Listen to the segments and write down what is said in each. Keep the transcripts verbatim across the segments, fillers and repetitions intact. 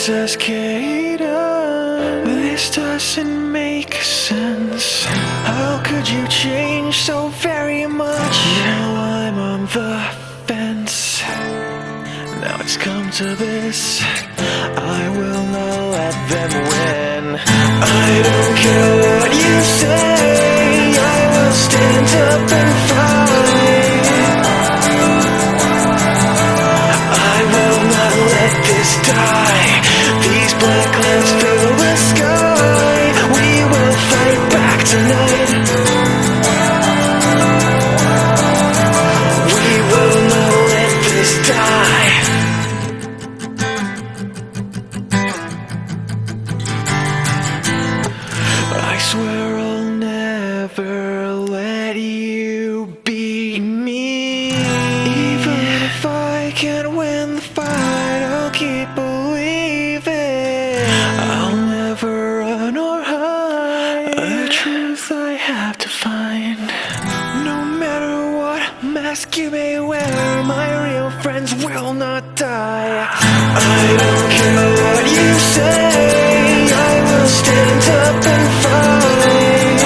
says Kaden, this doesn't make sense. How could you change so very much? Now I'm on the fence. Now it's come to this, I will not let them win. I don't care what you say, I will stand up and fight. I will not let this die. These black clouds fill the sky. We will fight back tonight. We will not let this die. I swear I'll never let you beat me. Even if I can't win the fight, I'll keep believing. I'll never run or hide. The truth I have to find. No matter what mask you may wear, my real friends will not die. I don't care what you say, I will stand up and fight.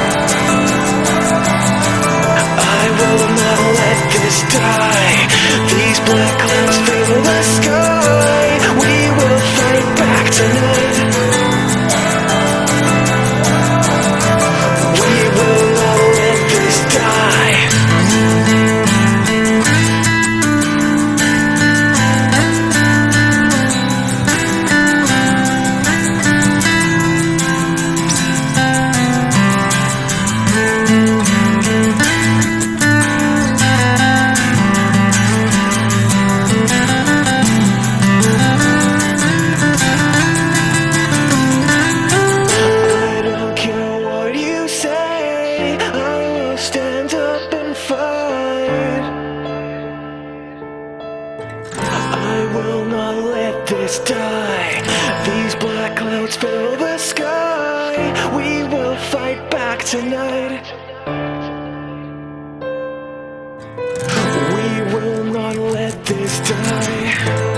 I will not let this die. These black clouds fill the sky. We will fight back tonight. We will not let this die. Stand up and fight. I will not let this die. These black clouds fill the sky. We will fight back tonight. We will not let this die.